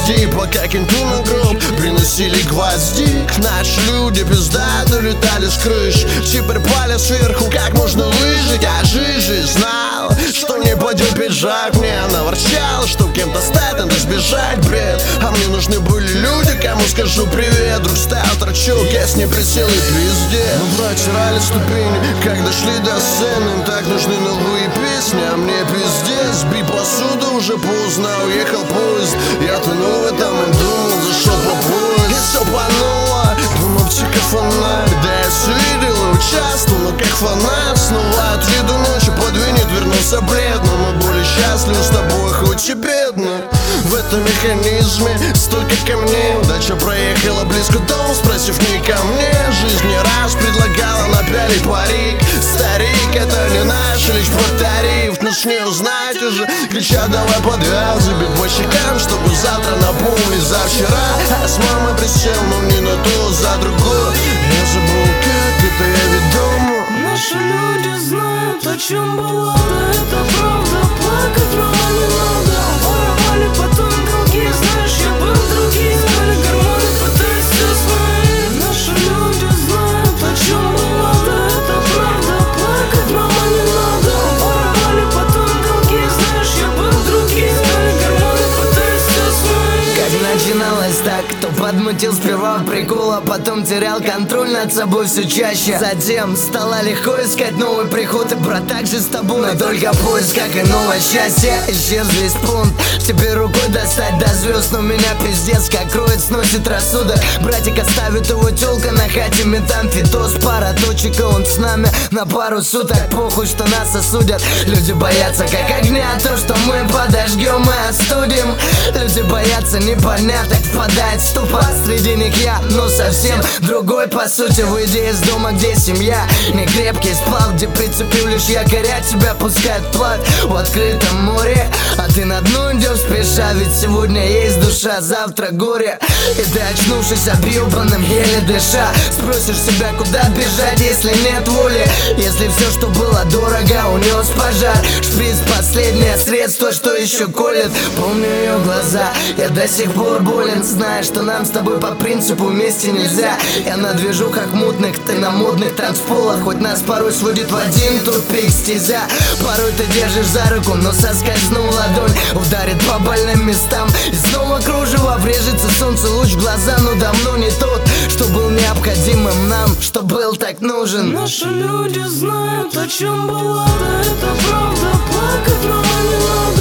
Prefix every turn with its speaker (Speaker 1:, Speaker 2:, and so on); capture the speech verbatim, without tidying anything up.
Speaker 1: подожди, пока кентуна гроб приносили гвозди. Наши люди пиздато летали с крыш, теперь пали сверху, как можно выжить. А Жижи знал, что не пойдет пиджак. Мне она ворчала, что кем-то стать надо сбежать, бред. А мне нужны были люди, кому скажу привет. Друг стоял торчок, я с ней присел и пиздец. Мы протирали ступени, как дошли до сцены. Им так нужны новые песни, а мне пиздец. Би посуду уже поздно, уехал поезд. Я тонул в этом и думал, зашел по поезд. И все пануло, думал, тихо фонарь. Да я все видел и участвовал, но как фанат. Снова от виду ночи подвинет, вернулся бледно. Мы были счастливы с тобой, хоть и бедно. В этом механизме столько камней. Удача проехала близко к дому, спросив не ко мне. Жизнь не раз предлагала напялить парик. Старик, это не наш, лишь повторив. Но с не узнать уже, кричат, давай подвязывай. Бит по щекам, чтобы завтра напомнить за вчера. А с мамой присел, но не на то, за другое. Я забыл, как это я ведомо.
Speaker 2: Наши люди знают, о чем было. Да это правда, плакать мама не надо. Воровали потом долги, знаешь, я был другим. Стали гормоны, пытаясь все смотреть. Наши люди знают, о чем было. Да это правда, плакать мама не надо. Воровали потом долги, знаешь, я был другим. Стали гормоны, пытаясь все смотреть.
Speaker 3: Как начиналось так, кто подмутил сперва прикол, а потом терял контроль над собой все чаще. Затем стало легко искать новый приход, и брат так же с тобой. Но только поиск, как и новое счастье. Исчез весь пункт, теперь рукой достать до звезд. Но меня пиздец как кроет, сносит рассудок. Братик оставит его тёлка на хате, метамфетоз. Пара точек, и он с нами на пару суток. Похуй, что нас осудят. Люди боятся как огня, то, что мы подожгем и остудим. Люди боятся непоняток, впадает в ступор. Среди них я, но совсем другой по сути. Выйдя из дома, где семья, не крепкий сплав, где прицепил лишь якоря, тебя пускают вплавь в открытом море. А ты на дно идешь спеша, ведь сегодня есть душа, завтра горе. И ты, очнувшись объебанным, еле дыша, спросишь себя, куда бежать, если нет воли. Если все, что было дорого, унес пожар. Шприц — последнее средство, что еще колет. Помню ее глаза, я до сих пор болен, зная, что нам с тобой по принципу вместе нельзя. Я на движухах мутных, ты на модных танцполах. Хоть нас порой сводит в один тупик стезя. Порой ты держишь за руку, но соскользнул ладонь, ударит по больным местам, и снова кружево врежется солнце луч в глаза. Но давно не тот, что был необходимым нам, что был так нужен.
Speaker 2: Наши люди знают, о чем было. Да это правда, плакать мама не надо.